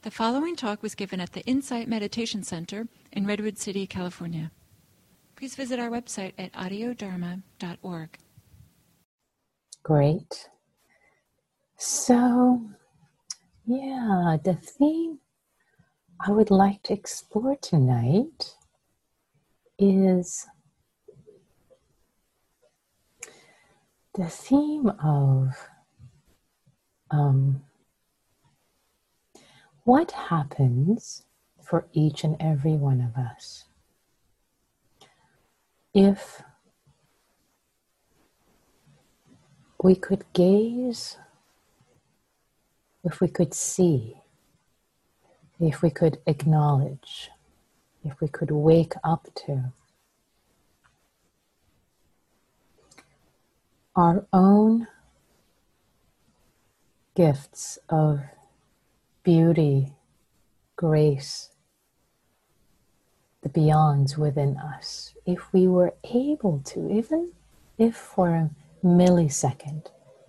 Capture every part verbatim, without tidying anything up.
The following talk was given at the Insight Meditation Center in Redwood City, California. Please visit our website at audio dharma dot org. Great. So, yeah, the theme I would like to explore tonight is the theme of um, what happens for each and every one of us if we could gaze, if we could see, if we could acknowledge, if we could wake up to our own gifts of beauty, grace, the beyonds within us. If we were able to, even if for a millisecond,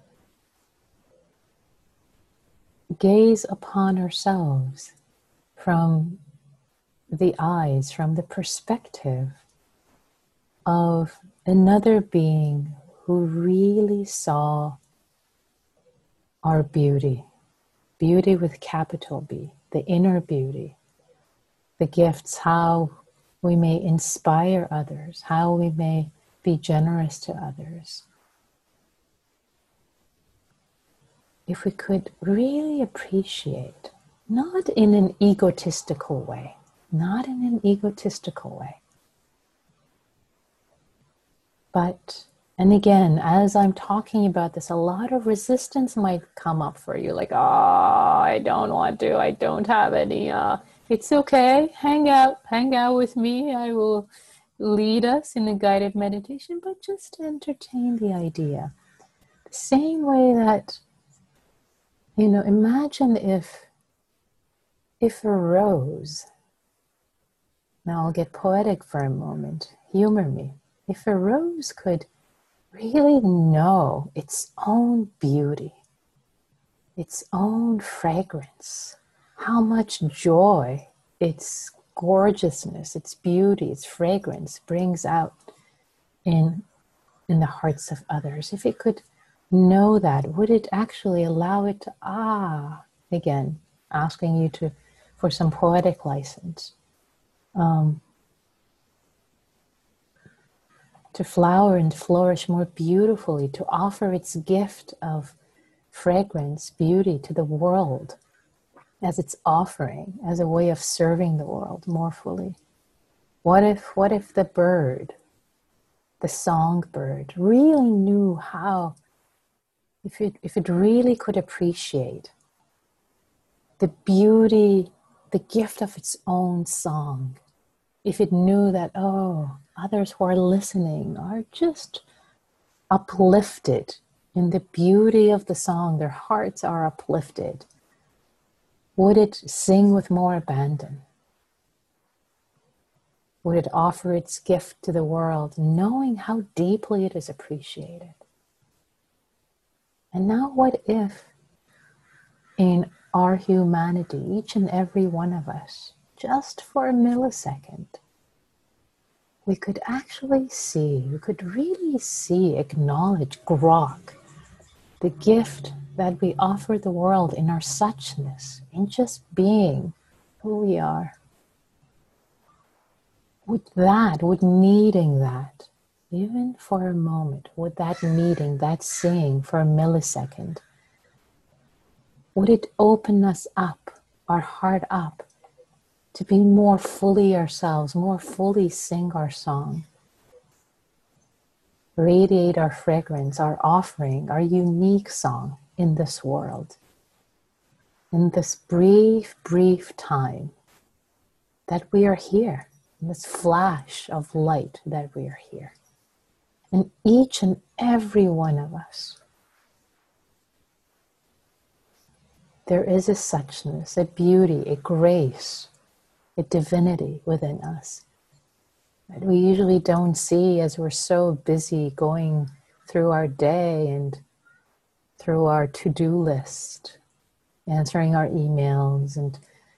gaze upon ourselves from the eyes, from the perspective of another being who really saw our beauty, beauty with capital B, the inner beauty, the gifts, how we may inspire others, how we may be generous to others. If we could really appreciate, not in an egotistical way, not in an egotistical way, but, and again, as I'm talking about this, a lot of resistance might come up for you, like, oh, I don't want to, I don't have any, uh, it's okay, hang out, hang out with me, I will lead us in a guided meditation, but just entertain the idea. The same way that, you know, imagine if, if a rose, now I'll get poetic for a moment, humor me, if a rose could really know its own beauty, its own fragrance, how much joy its gorgeousness, its beauty, its fragrance brings out in, in the hearts of others. If it could know that, would it actually allow it to, ah, again, asking you to, for some poetic license, um, to flower and flourish more beautifully, to offer its gift of fragrance, beauty to the world as its offering, as a way of serving the world more fully. What if, what if the bird, the songbird, really knew how, if it, if it really could appreciate the beauty, the gift of its own song, if it knew that, oh, others who are listening are just uplifted in the beauty of the song, their hearts are uplifted, would it sing with more abandon? Would it offer its gift to the world, knowing how deeply it is appreciated? And now what if in our humanity, each and every one of us, just for a millisecond, we could actually see, we could really see, acknowledge, grok, the gift that we offer the world in our suchness, in just being who we are. Would that, would needing that, even for a moment, would that needing, that seeing for a millisecond, would it open us up, our heart up, to be more fully ourselves, more fully sing our song, radiate our fragrance, our offering, our unique song in this world, in this brief, brief time that we are here, in this flash of light that we are here. And each and every one of us, there is a suchness, a beauty, a grace, a divinity within us that we usually don't see as we're so busy going through our day and through our to-do list, answering our emails and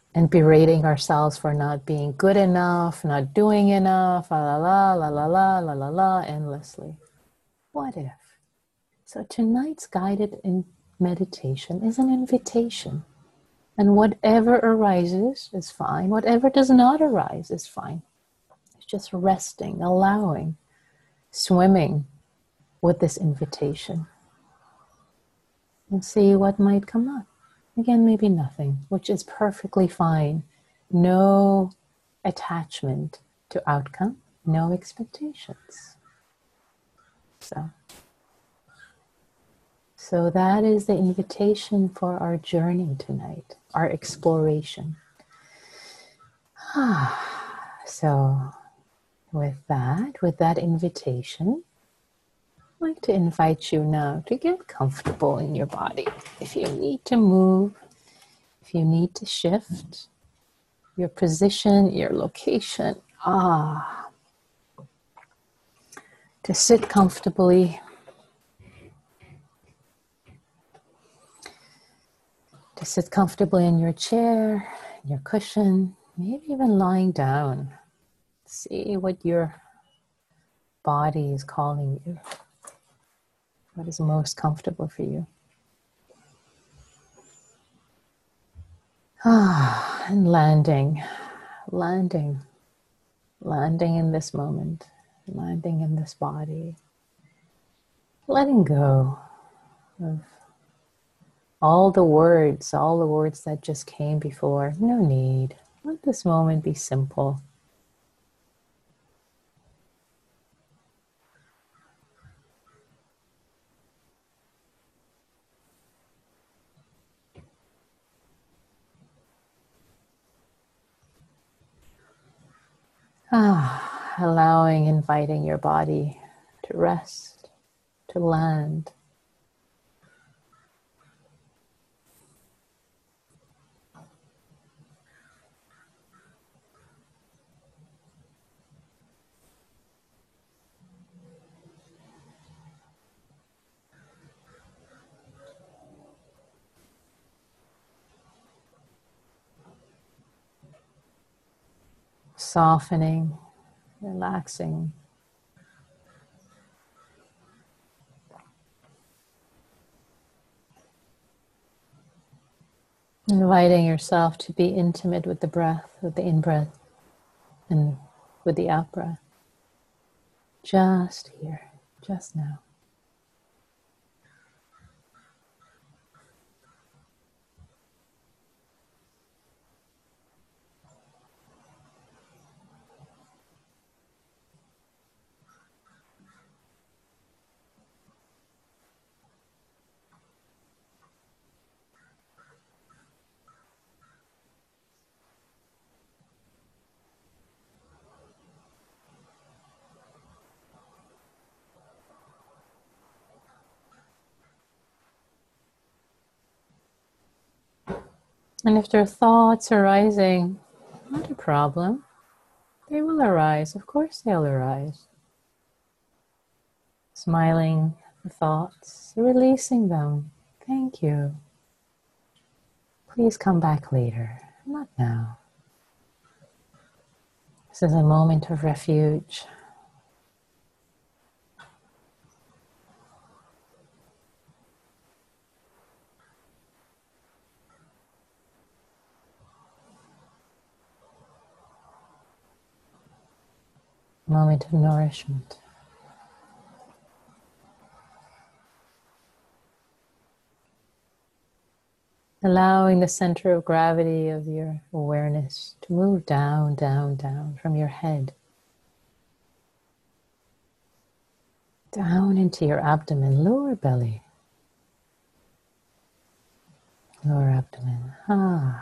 and berating ourselves for not being good enough, not doing enough, la la la la la la la la, endlessly. What if? So tonight's guided in meditation is an invitation. And whatever arises is fine. Whatever does not arise is fine. It's just resting, allowing, swimming with this invitation. And see what might come up. Again, maybe nothing, which is perfectly fine. No attachment to outcome, no expectations. So, so that is the invitation for our journey tonight, our exploration. So, with that, with that invitation, I'd like to invite you now to get comfortable in your body. If you need to move, if you need to shift your position, your location, ah, to sit comfortably, to sit comfortably in your chair, your cushion, maybe even lying down. See what your body is calling you. What is most comfortable for you? Ah, and landing, landing, landing in this moment, landing in this body, letting go of all the words, all the words that just came before. No need. Let this moment be simple. Ah, allowing, inviting your body to rest, to land. Softening, relaxing. Inviting yourself to be intimate with the breath, with the in-breath, and with the out-breath. Just here, just now. And if there are thoughts arising, not a problem. They will arise. Of course they'll arise. Smiling the thoughts, releasing them. Thank you. Please come back later. Not now. This is a moment of refuge. Moment of nourishment. Allowing the center of gravity of your awareness to move down, down, down from your head. Down into your abdomen, lower belly. Lower abdomen. Ah.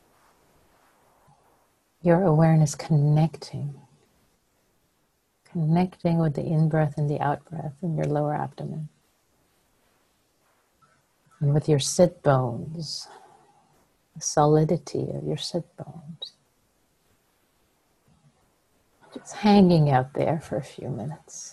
Your awareness connecting. Connecting with the in-breath and the out-breath in your lower abdomen. And with your sit bones, the solidity of your sit bones. Just hanging out there for a few minutes.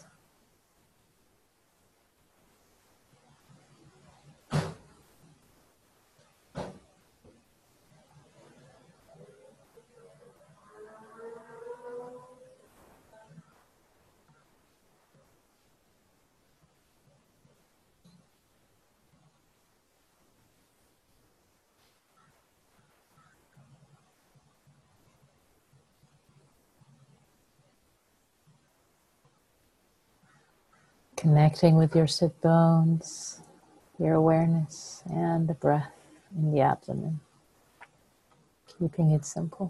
Connecting with your sit bones, your awareness, and the breath in the abdomen. Keeping it simple.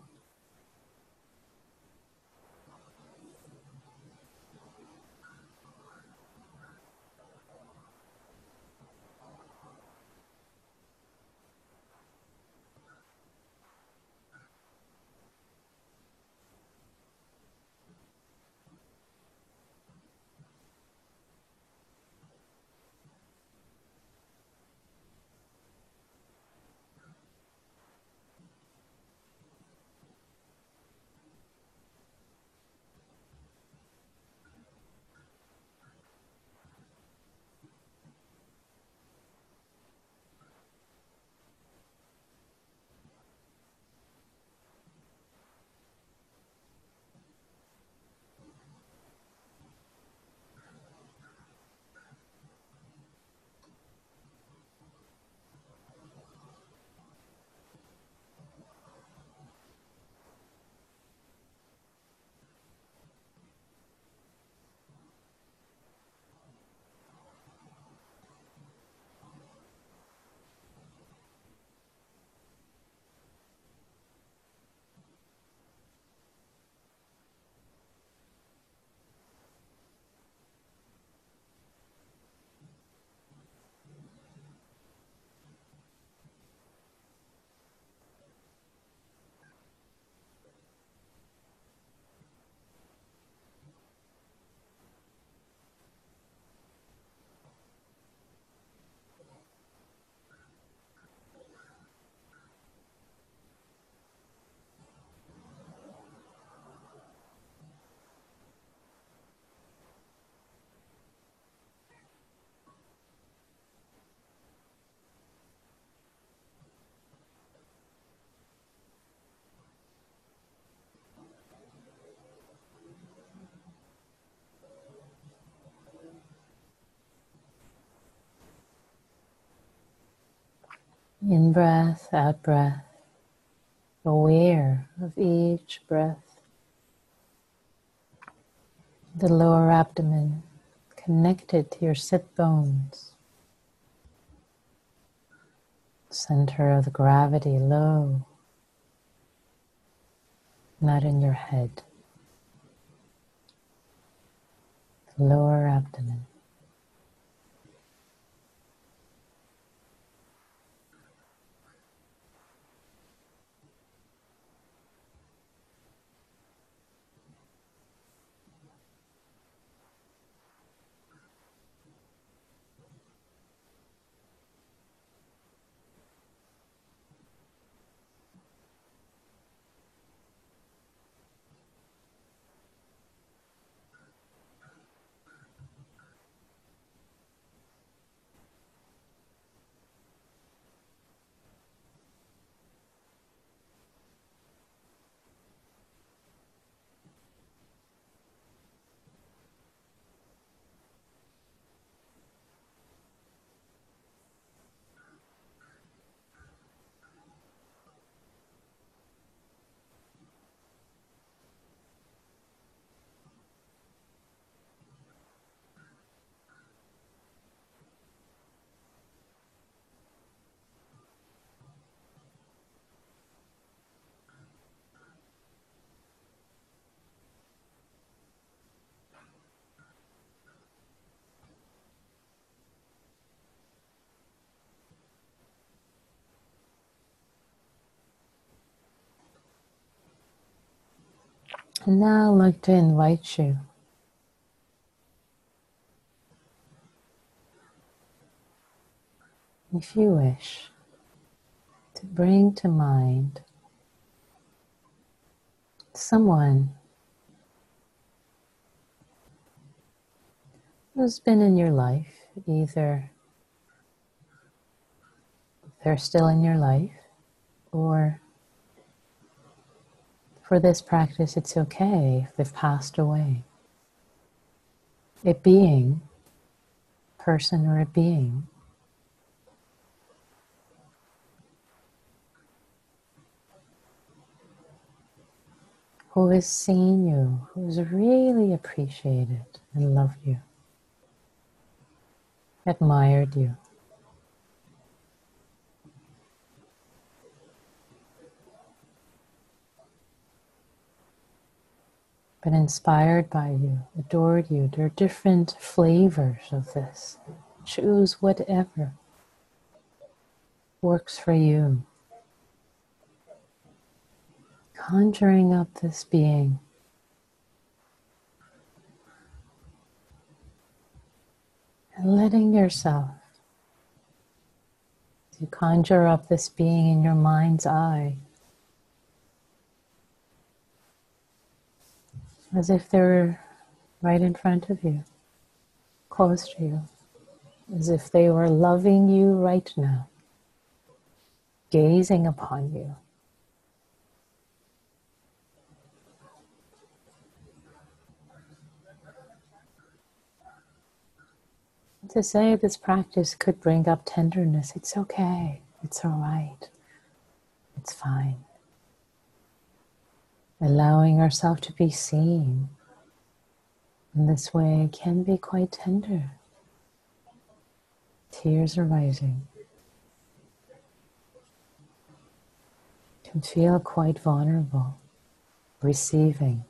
In breath, out breath, aware of each breath. The lower abdomen connected to your sit bones. Center of the gravity low, not in your head. The lower abdomen. And now I'd like to invite you if you wish, to bring to mind someone who's been in your life, either they're still in your life, or for this practice it's okay if they've passed away. A being, person or a being, who has seen you, who's really appreciated and loved you. admired you. Been inspired by you, adored you. There are different flavors of this. Choose whatever works for you. Conjuring up this being. And letting yourself, as you conjure up this being in your mind's eye, as if they were right in front of you, close to you, as if they were loving you right now, gazing upon you. To say this practice could bring up tenderness, it's okay, it's all right, it's fine. Allowing ourselves to be seen in this way can be quite tender. Tears are rising. Can feel quite vulnerable, receiving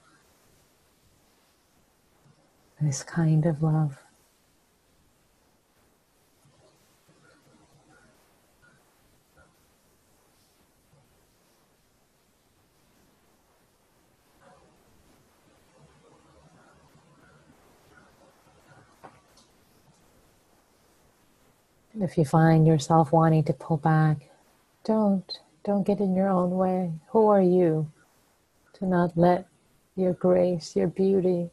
this kind of love. If you find yourself wanting to pull back, don't. Don't get in your own way. Who are you to not let your grace, your beauty,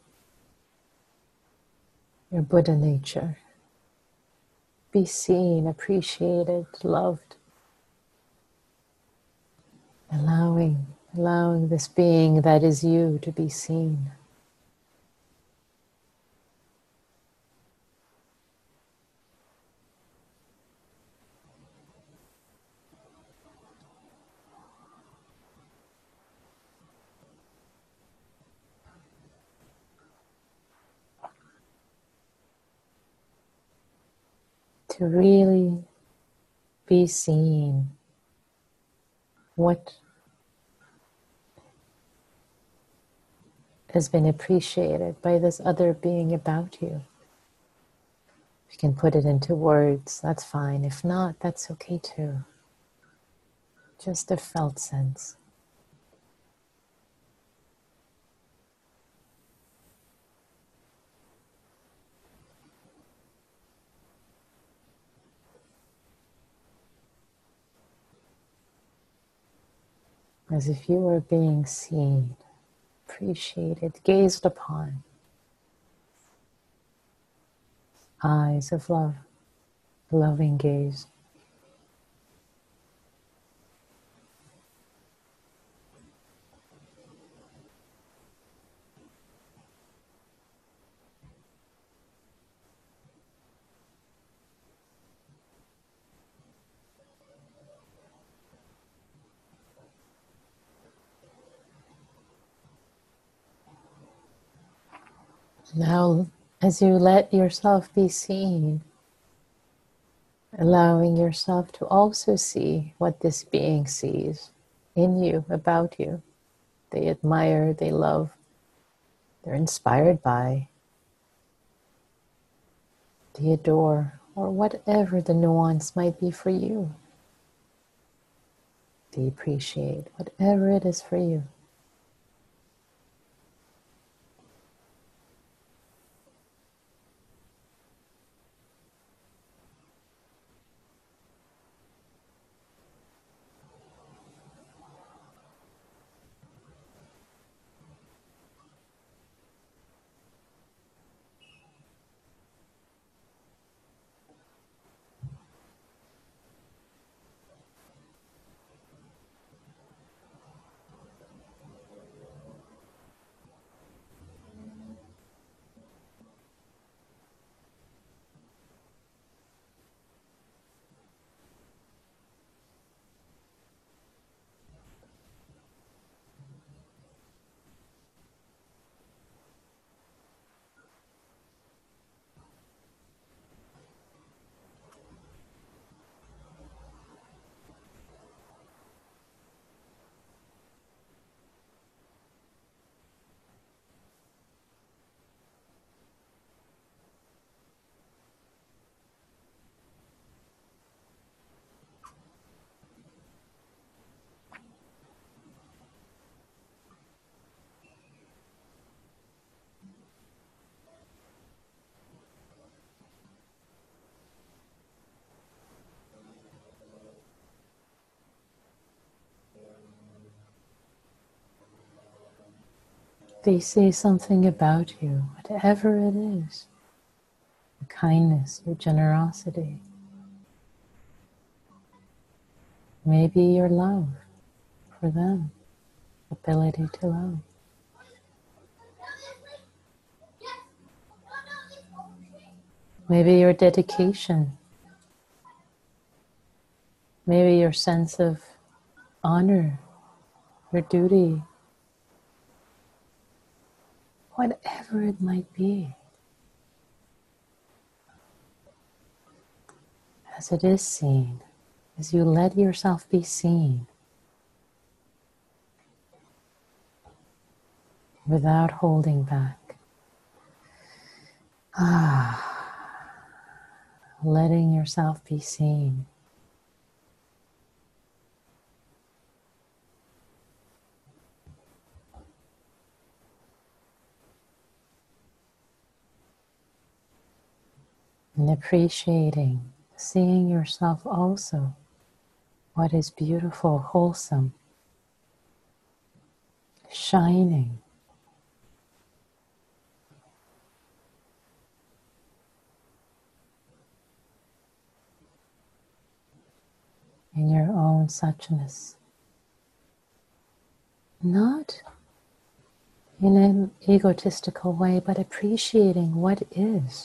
your Buddha nature be seen, appreciated, loved? Allowing, allowing this being that is you to be seen. To really be seen, what has been appreciated by this other being about you. If you can put it into words, that's fine. If not, that's okay too. Just a felt sense. As if you were being seen, appreciated, gazed upon. Eyes of love, loving gaze. Now, as you let yourself be seen, allowing yourself to also see what this being sees in you, about you. They admire, they love, they're inspired by, they adore, or whatever the nuance might be for you. They appreciate, whatever it is for you. They say something about you, whatever it is. Your kindness, your generosity. Maybe your love for them, ability to love. Maybe your dedication. Maybe your sense of honor, your duty. Whatever it might be. As it is seen, as you let yourself be seen, without holding back. Ah, letting yourself be seen. And appreciating, seeing yourself also, what is beautiful, wholesome, shining. In your own suchness. Not in an egotistical way, but appreciating what is.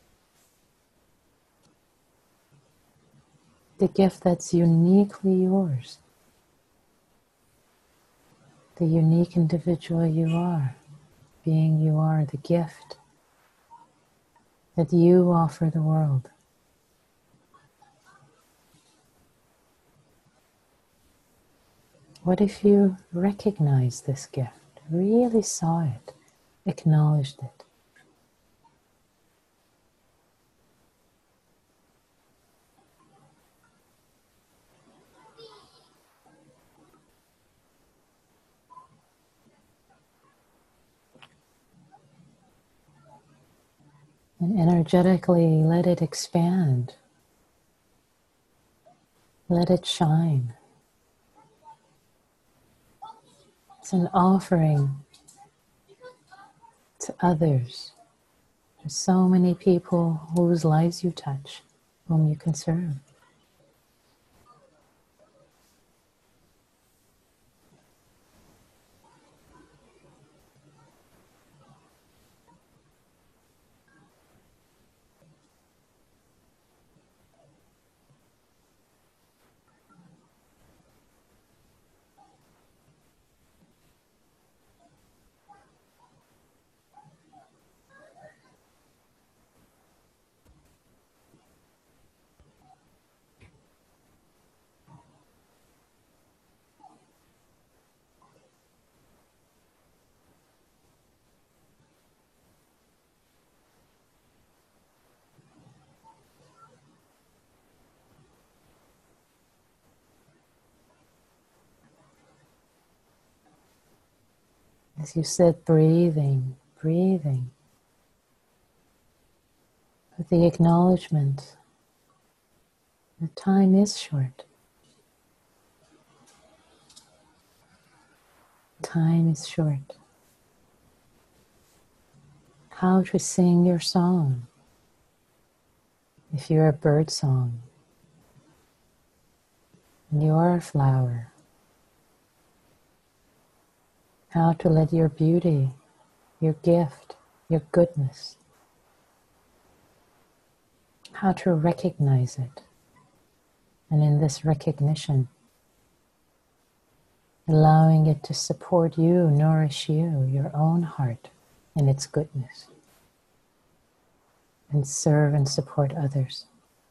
The gift that's uniquely yours. The unique individual you are. Being you are, the gift that you offer the world. What if you recognize this gift, really saw it, acknowledged it? And energetically let it expand. Let it shine. It's an offering to others. There's so many people whose lives you touch, whom you can serve. As you sit breathing, breathing, with the acknowledgement that time is short. Time is short. How to sing your song. If you're a bird song, and you are a flower, how to let your beauty, your gift, your goodness, how to recognize it. And in this recognition, allowing it to support you, nourish you, your own heart in its goodness, and serve and support others.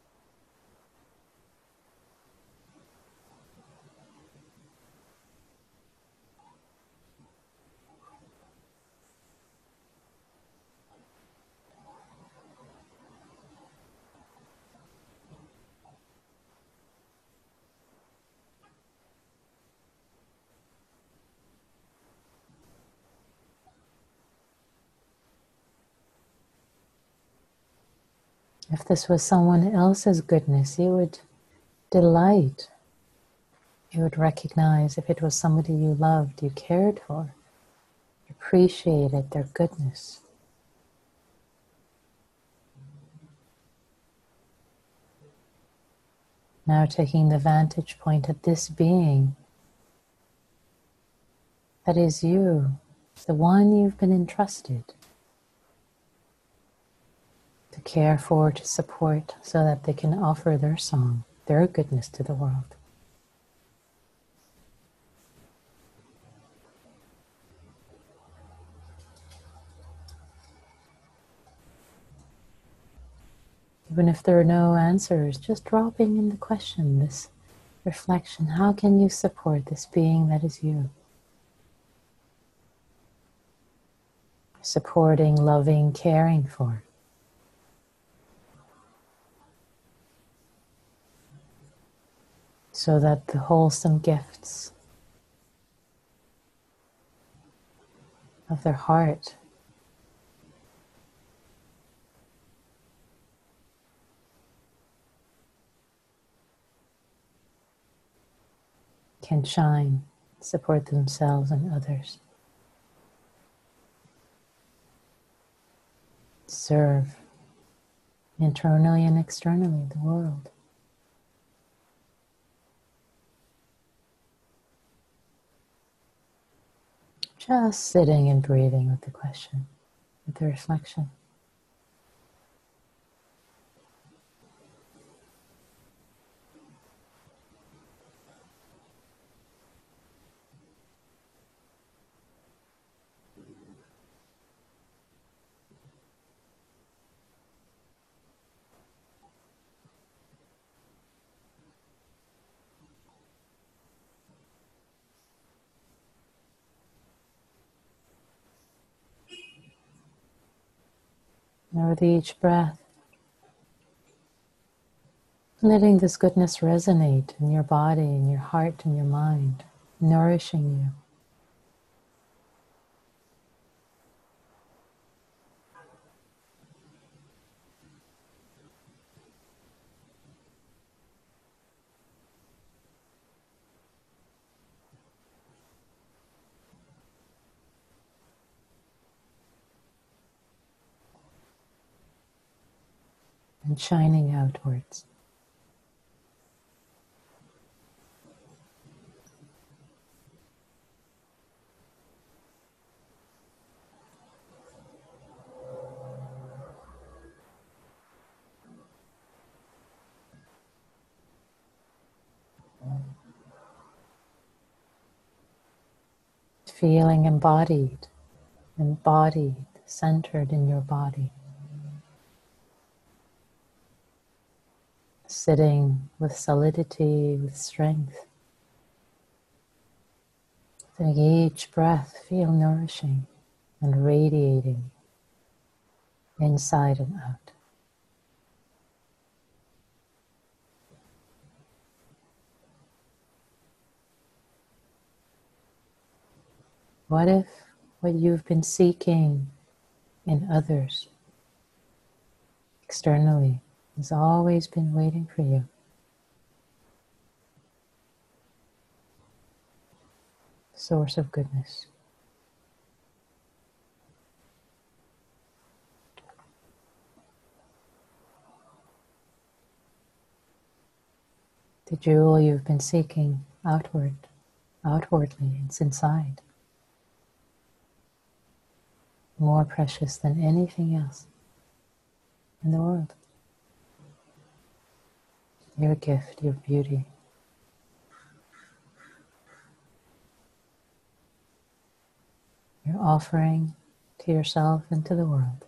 If this was someone else's goodness, you would delight. You would recognize if it was somebody you loved, you cared for, you appreciated their goodness. Now taking the vantage point of this being that is you, the one you've been entrusted to care for, to support, so that they can offer their song, their goodness to the world. Even if there are no answers, just dropping in the question, this reflection, how can you support this being that is you? Supporting, loving, caring for. So that the wholesome gifts of their heart can shine, support themselves and others. Serve internally and externally the world. Just sitting and breathing with the question, with the reflection. Now with each breath, letting this goodness resonate in your body, in your heart, in your mind, nourishing you. And shining outwards. Feeling embodied, embodied, centered in your body. Sitting with solidity, with strength. Letting each breath feel nourishing and radiating inside and out. What if what you've been seeking in others, externally, has always been waiting for you? Source of goodness. The jewel you've been seeking outward, outwardly, it's inside. More precious than anything else in the world. Your gift, your beauty. Your offering to yourself and to the world.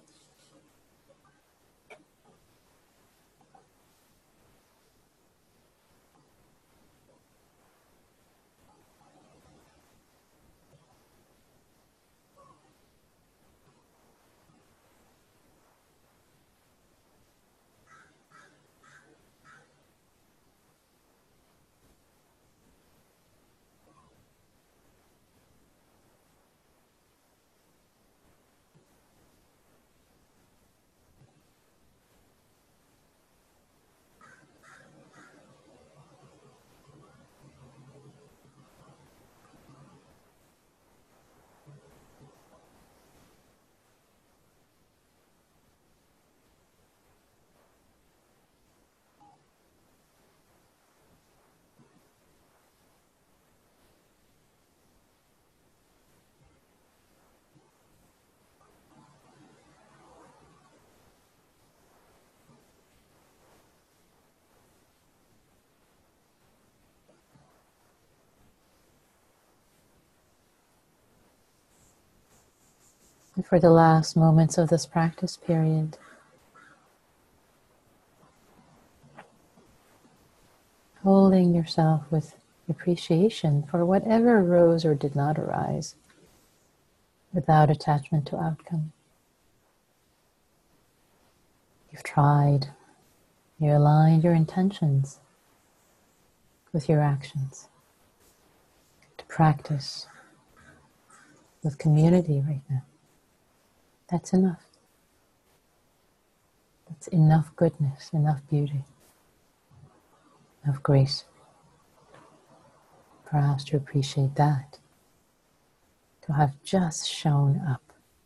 And for the last moments of this practice period, holding yourself with appreciation for whatever arose or did not arise, without attachment to outcome. You've tried, you aligned your intentions with your actions to practice with community right now. That's enough. That's enough goodness, enough beauty, enough grace for us to appreciate that, to have just shown up.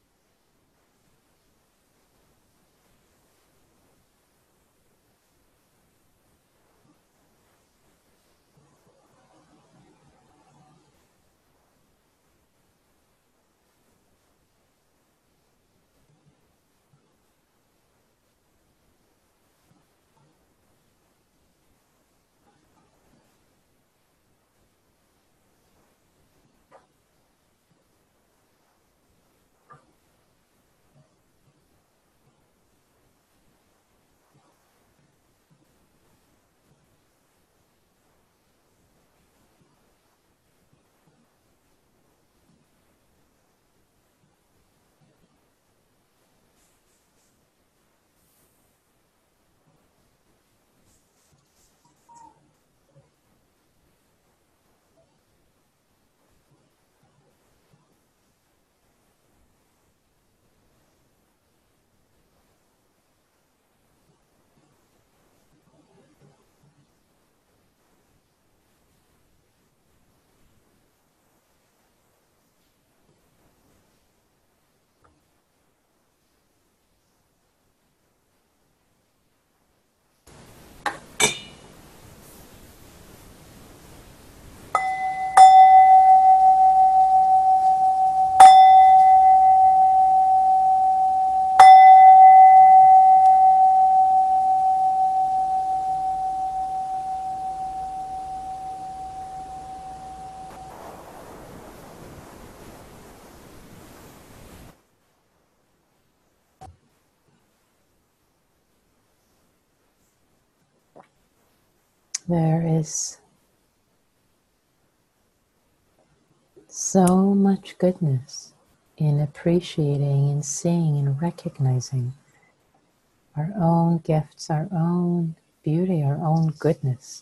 There is so much goodness in appreciating and seeing and recognizing our own gifts, our own beauty, our own goodness.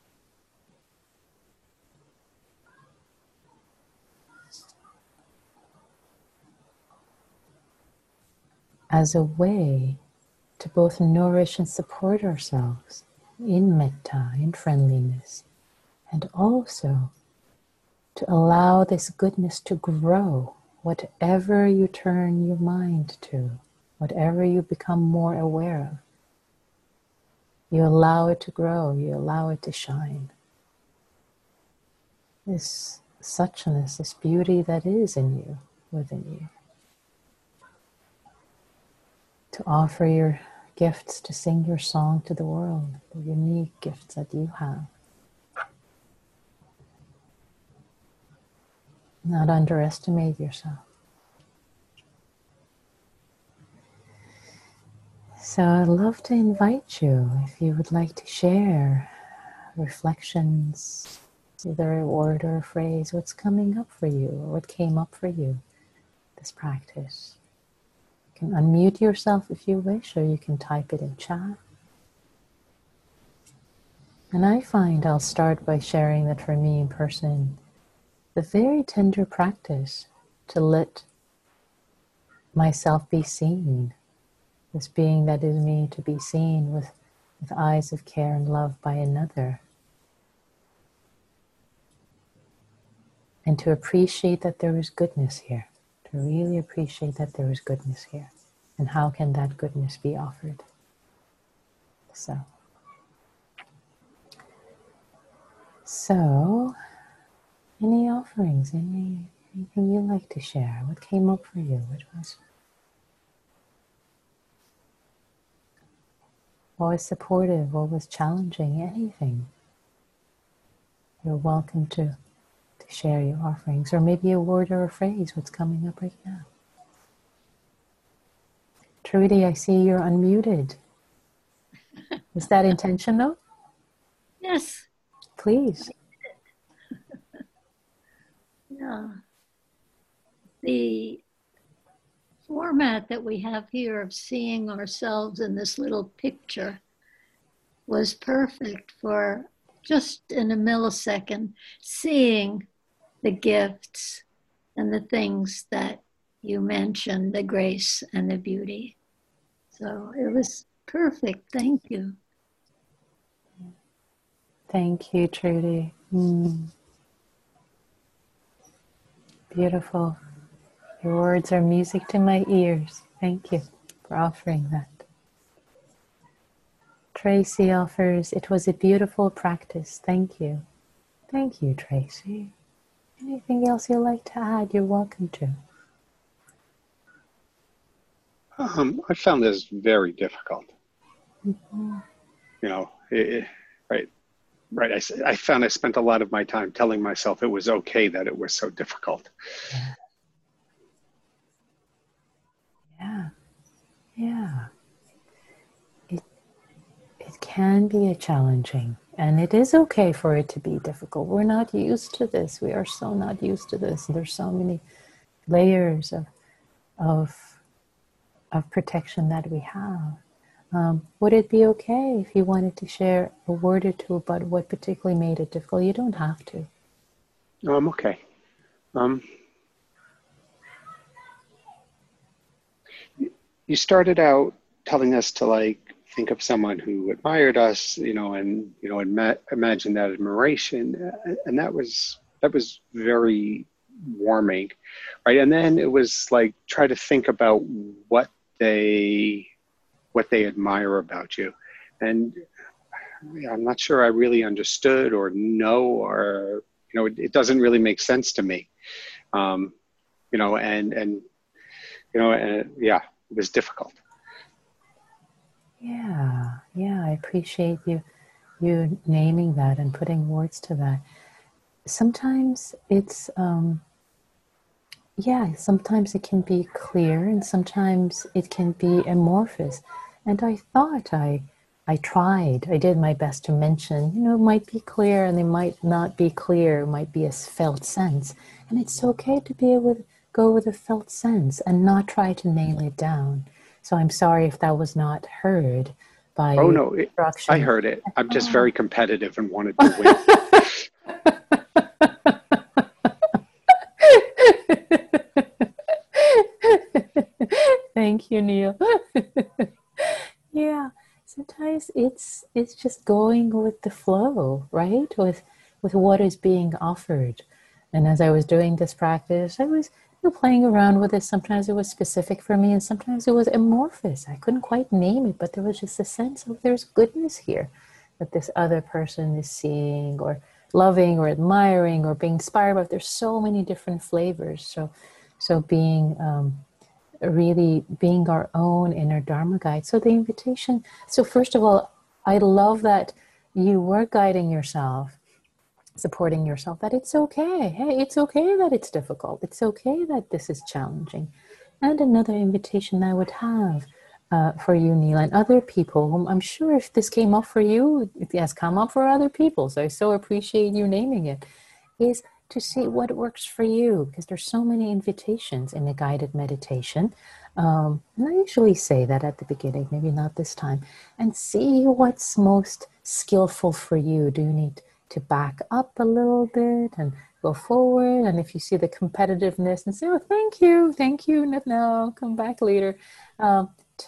As a way to both nourish and support ourselves in metta, in friendliness, and also to allow this goodness to grow, whatever you turn your mind to, whatever you become more aware of. You allow it to grow, you allow it to shine. This suchness, this beauty that is in you, within you. To offer your gifts, to sing your song to the world, the unique gifts that you have. Not underestimate yourself. So I'd love to invite you, if you would like to share reflections, either a word or a phrase, what's coming up for you, or what came up for you this practice. You can unmute yourself if you wish, or you can type it in chat. And I find I'll start by sharing that for me in person, the very tender practice to let myself be seen, this being that is me to be seen with, with eyes of care and love by another. And to appreciate that there is goodness here, to really appreciate that there is goodness here. And how can that goodness be offered? So, so any offerings, any, anything you'd like to share? What came up for you? What was, what was supportive? What was challenging? Anything. You're welcome to, to share your offerings, or maybe a word or a phrase, what's coming up right now. Trudy, I see you're unmuted. Is that intentional? Yes. Please. Yeah. The format that we have here of seeing ourselves in this little picture was perfect for just in a millisecond seeing the gifts and the things that you mentioned, the grace and the beauty. So it was perfect. Thank you. Thank you, Trudy. Mm. Beautiful. Your words are music to my ears. Thank you for offering that. Tracy offers, it was a beautiful practice. Thank you. Thank you, Tracy. Anything else you'd like to add, you're welcome to. Um, I found this very difficult. Mm-hmm. You know, it, right, right. I, s- I found I spent a lot of my time telling myself it was okay that it was so difficult. Yeah. Yeah. Yeah. It, it can be a challenging, and it is okay for it to be difficult. We're not used to this. We are so not used to this. There's so many layers of, of, of protection that we have. Um, would it be okay if you wanted to share a word or two about what particularly made it difficult? You don't have to. Um, okay. Um, you started out telling us to like think of someone who admired us, you know, and you know, ima- imagine that admiration, uh, and that was that was very warming, right? And then it was like try to think about what they what they admire about you, and yeah, I'm not sure I really understood or know, or you know, it, it doesn't really make sense to me, um, you know, and and you know, and yeah, it was difficult. Yeah, yeah, I appreciate you you naming that and putting words to that. Sometimes it's um, yeah, sometimes it can be clear and sometimes it can be amorphous. And I thought I I tried, I did my best to mention, you know, it might be clear and they might not be clear, it might be a felt sense. And it's okay to be able to go with a felt sense and not try to nail it down. So I'm sorry if that was not heard by Oh your no, it, I instruction. heard it. I'm just Oh. very competitive and wanted to win. Thank you, Neil. Yeah, sometimes it's it's just going with the flow, right? With with what is being offered. And as I was doing this practice, I was you know, playing around with it. Sometimes it was specific for me, and sometimes it was amorphous. I couldn't quite name it, but there was just a sense of there's goodness here that this other person is seeing, or loving, or admiring, or being inspired by. There's so many different flavors. So, so being um, really being our own inner Dharma guide. So the invitation, so first of all, I love that you were guiding yourself, supporting yourself, that it's okay. Hey, it's okay that it's difficult. It's okay that this is challenging. And another invitation I would have uh, for you, Neil, and other people, whom I'm sure if this came up for you, it has come up for other people. So I so appreciate you naming it, is to see what works for you, because there's so many invitations in a guided meditation. Um, and I usually say that at the beginning, maybe not this time, and see what's most skillful for you. Do you need to back up a little bit and go forward? And if you see the competitiveness, and say, oh, thank you, thank you, no, no, come back later, um,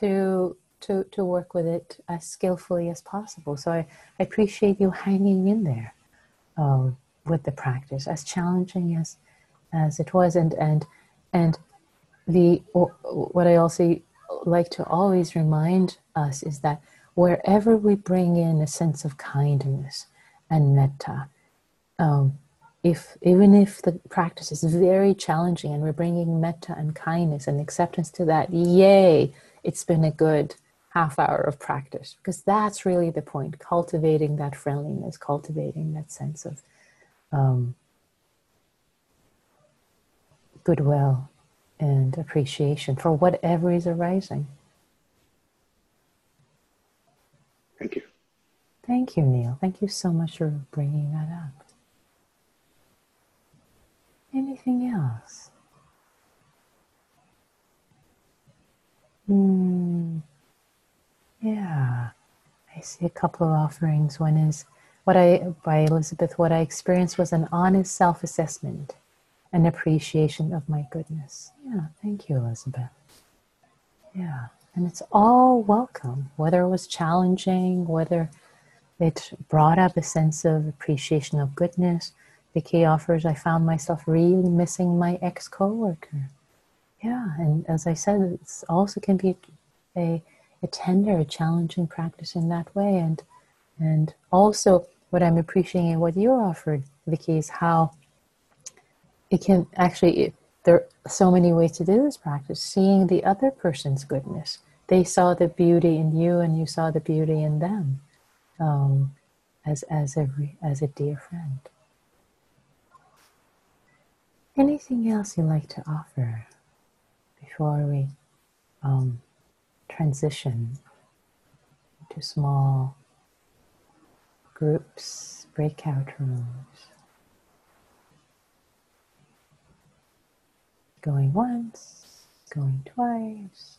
to to to work with it as skillfully as possible. So I, I appreciate you hanging in there. Um, with the practice, as challenging as as it was, and and and the what I also like to always remind us is that wherever we bring in a sense of kindness and metta, um, if even if the practice is very challenging and we're bringing metta and kindness and acceptance to that, yay, it's been a good half hour of practice, because that's really the point, cultivating that friendliness, cultivating that sense of Um, goodwill and appreciation for whatever is arising. Thank you. Thank you, Neil. Thank you so much for bringing that up. Anything else? Hmm. Yeah. I see a couple of offerings. One is what I, by Elizabeth, what I experienced was an honest self-assessment and appreciation of my goodness. Yeah, thank you, Elizabeth. Yeah, and it's all welcome, whether it was challenging, whether it brought up a sense of appreciation of goodness. Vicky offers, I found myself really missing my ex-coworker. Yeah, and as I said, it also can be a, a tender, a challenging practice in that way. And and also what I'm appreciating what you offered, Vicky, is how it can actually, it, there are so many ways to do this practice, seeing the other person's goodness. They saw the beauty in you and you saw the beauty in them um, as, as, a, as a dear friend. Anything else you'd like to offer before we um, transition to small groups, breakout rooms? Going once, going twice.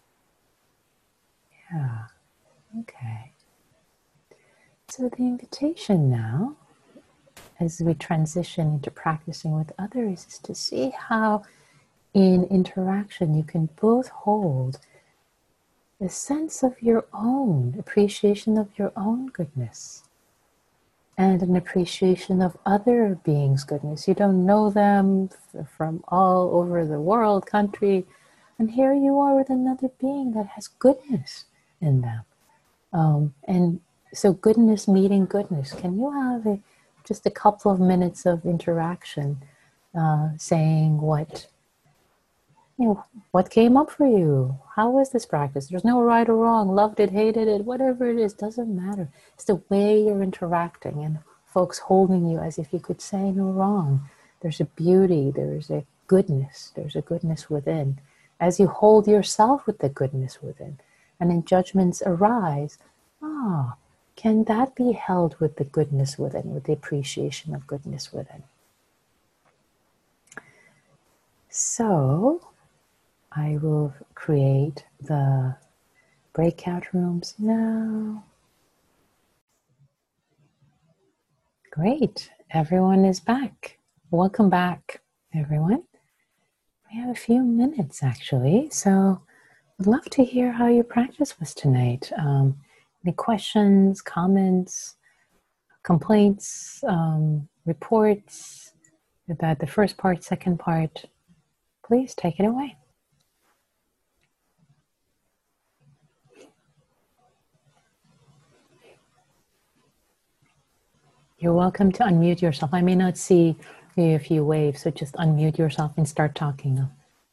Yeah, okay. So the invitation now, as we transition into practicing with others, is to see how in interaction you can both hold a sense of your own appreciation of your own goodness and an appreciation of other beings' goodness. You don't know them from all over the world, country, and here you are with another being that has goodness in them. Um, and so goodness meeting goodness. Can you have a, just a couple of minutes of interaction uh, saying what, you know, what came up for you? How was this practice? There's no right or wrong, loved it, hated it, whatever it is, doesn't matter. It's the way you're interacting and folks holding you as if you could say no wrong. There's a beauty, there's a goodness, there's a goodness within. As you hold yourself with the goodness within, and then judgments arise, ah, can that be held with the goodness within, with the appreciation of goodness within? So, I will create the breakout rooms now. Great, everyone is back. Welcome back, everyone. We have a few minutes actually, so I'd love to hear how your practice was tonight. Um, any questions, comments, complaints, um, reports about the first part, second part? Please take it away. You're welcome to unmute yourself. I may not see you if you wave, so just unmute yourself and start talking now.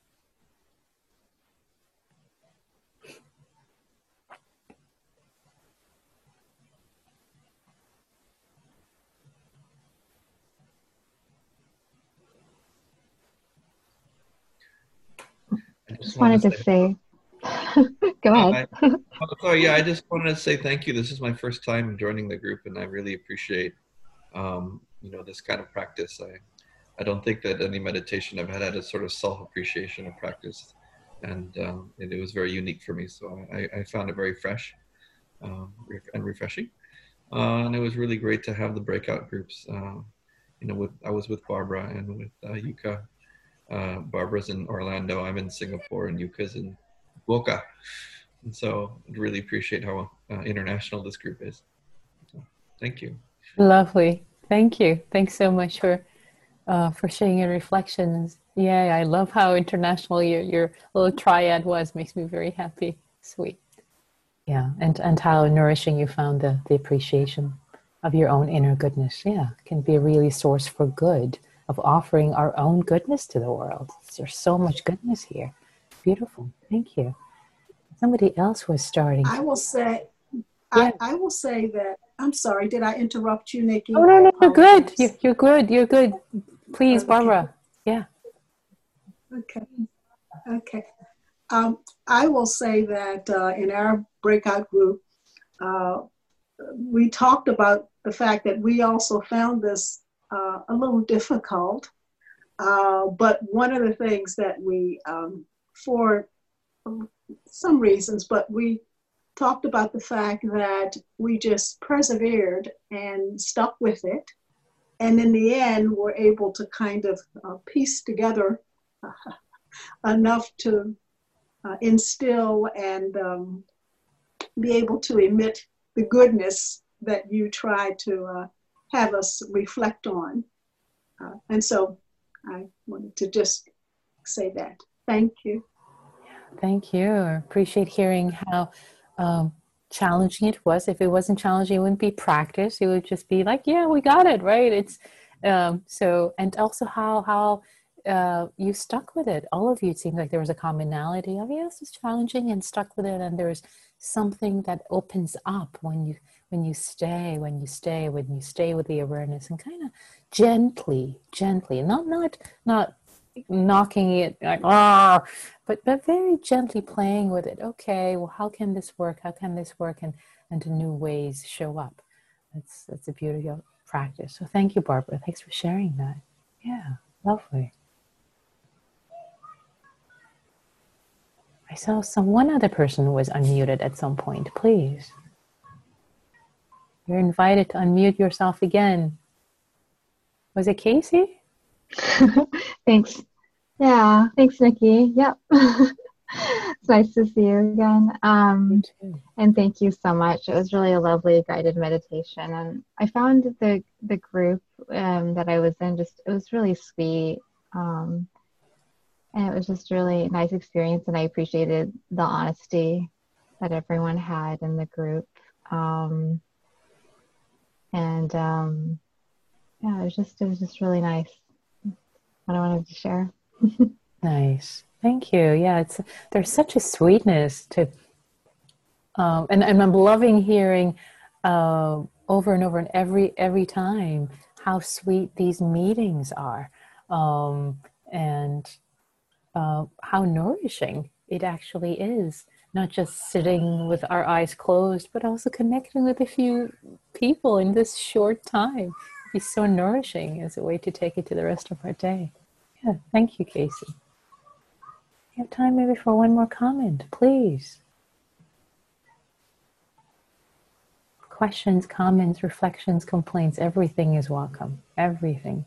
I just wanted to say, go ahead. I, oh, sorry, yeah, I just wanted to say thank you. This is my first time joining the group, and I really appreciate, um, you know, this kind of practice. I, I don't think that any meditation I've had had a sort of self-appreciation of practice, and um, it, it was very unique for me. So I, I found it very fresh um, and refreshing, uh, and it was really great to have the breakout groups. Uh, you know, with I was with Barbara and with uh, Yuka. Uh, Barbara's in Orlando, I'm in Singapore, and Yuka's in Boca. And so I really appreciate how uh, international this group is. So, thank you. Lovely. Thank you. Thanks so much for uh, for sharing your reflections. Yeah, I love how international your, your little triad was. Makes me very happy. Sweet. Yeah, and, and how nourishing you found the, the appreciation of your own inner goodness. Yeah, can be a really source for good, of offering our own goodness to the world. There's so much goodness here. Beautiful. Thank you. Somebody else was starting. I will say, yeah. I, I will say that, I'm sorry, did I interrupt you, Nikki? Oh, no, no, you're good. You're, you're good. You're good. Please, okay. Barbara. Yeah. Okay. Okay. Um, I will say that uh, in our breakout group, uh, we talked about the fact that we also found this uh, a little difficult. Uh, but one of the things that we, um, for some reasons, but we talked about the fact that we just persevered and stuck with it. And in the end, we're able to kind of uh, piece together uh, enough to uh, instill and um, be able to emit the goodness that you try to uh, have us reflect on. Uh, and so I wanted to just say that. Thank you. Thank you. I appreciate hearing how um, challenging it was. If it wasn't challenging, it wouldn't be practice. It would just be like, yeah, we got it, right? It's um, so, and also how how uh, you stuck with it. All of you, it seemed like there was a commonality of, yes, it's challenging, and stuck with it. And there's something that opens up when you when you stay, when you stay, when you stay with the awareness, and kind of gently, gently, not not not knocking it like, ah, but but very gently playing with it. Okay, well, how can this work? How can this work? And and to new ways show up. That's that's a beautiful practice. So thank you, Barbara. Thanks for sharing that. Yeah, lovely. I saw some one other person was unmuted at some point. Please. You're invited to unmute yourself again. Was it Casey? Thanks. Yeah, thanks, Nikki. Yep. It's nice to see you again. Um, you and thank you so much. It was really a lovely guided meditation. And I found the the group um, that I was in, just, it was really sweet. Um, and it was just a really nice experience. And I appreciated the honesty that everyone had in the group. Um, and um, yeah, it was just, it was just really nice. What I wanted to share. Nice. Thank you. Yeah, it's there's such a sweetness to, um, and, and I'm loving hearing uh, over and over and every every time how sweet these meetings are, um, and uh, how nourishing it actually is. Not just sitting with our eyes closed, but also connecting with a few people in this short time. It'd be so nourishing as a way to take it to the rest of our day. Yeah, thank you, Casey. You have time maybe for one more comment, please. Questions, comments, reflections, complaints, everything is welcome. Everything.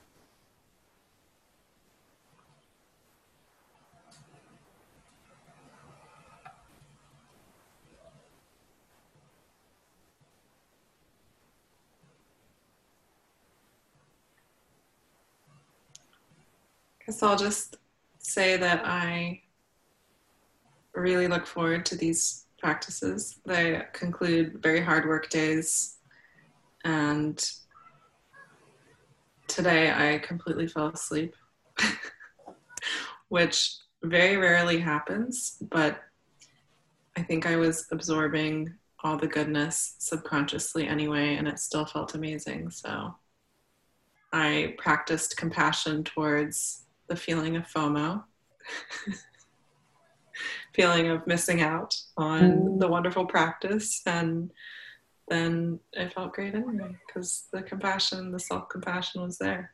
Guess I'll just say that I really look forward to these practices. They conclude very hard work days, and today I completely fell asleep, which very rarely happens, but I think I was absorbing all the goodness subconsciously anyway, and it still felt amazing. So I practiced compassion towards the feeling of FOMO, feeling of missing out on mm. the wonderful practice. And then it felt great anyway, because the compassion, the self-compassion was there.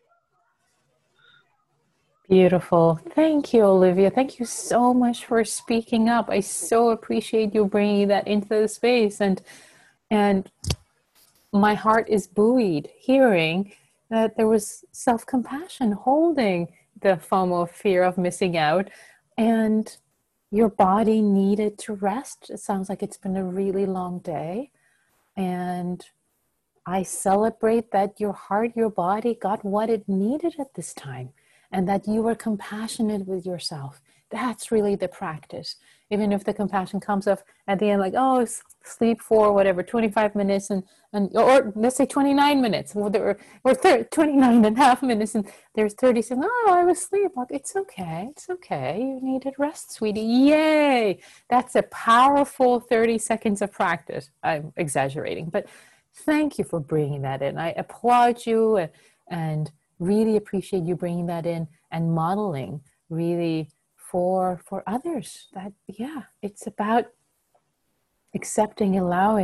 Beautiful. Thank you, Olivia. Thank you so much for speaking up. I so appreciate you bringing that into the space. And, and my heart is buoyed hearing that there was self-compassion holding the FOMO, fear of missing out, and your body needed to rest. It sounds like it's been a really long day, and I celebrate that your heart, your body got what it needed at this time, and that you were compassionate with yourself. That's really the practice. Even if the compassion comes up at the end, like, oh, sleep for whatever, twenty-five minutes, and, and or let's say twenty-nine minutes, or, or, or thirty, twenty-nine and a half minutes, and there's thirty saying, oh, I was asleep. Like, it's okay, it's okay. You needed rest, sweetie. Yay! That's a powerful thirty seconds of practice. I'm exaggerating, but thank you for bringing that in. I applaud you and, and really appreciate you bringing that in and modeling really for for others. That, yeah, it's about accepting, allowing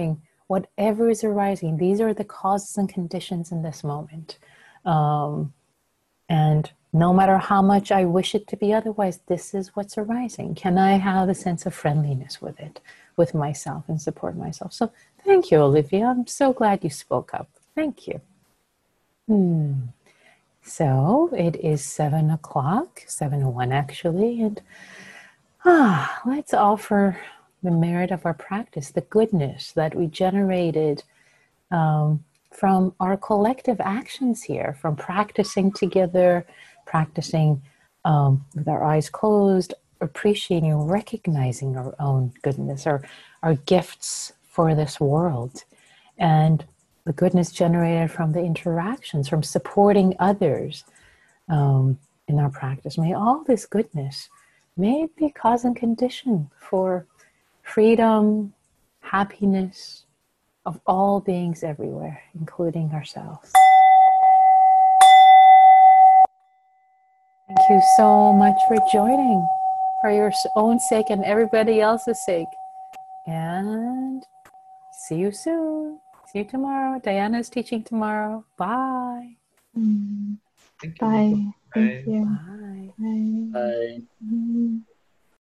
whatever is arising, these are the causes and conditions in this moment. Um, and no matter how much I wish it to be otherwise, this is what's arising. Can I have a sense of friendliness with it, with myself, and support myself? So thank you, Olivia. I'm so glad you spoke up. Thank you. Hmm. So it is seven o'clock, seven oh one actually, and ah, let's offer the merit of our practice, the goodness that we generated um, from our collective actions here, from practicing together, practicing um, with our eyes closed, appreciating, recognizing our own goodness, our, our gifts for this world, and the goodness generated from the interactions, from supporting others um, in our practice. May all this goodness, may it be cause and condition for freedom, happiness of all beings everywhere, including ourselves. Thank you so much for joining, for your own sake and everybody else's sake. And see you soon. See you tomorrow. Diana's teaching tomorrow. Bye. Mm. Thank you. Bye. Bye. Thank you. Bye. Bye. Bye. Mm.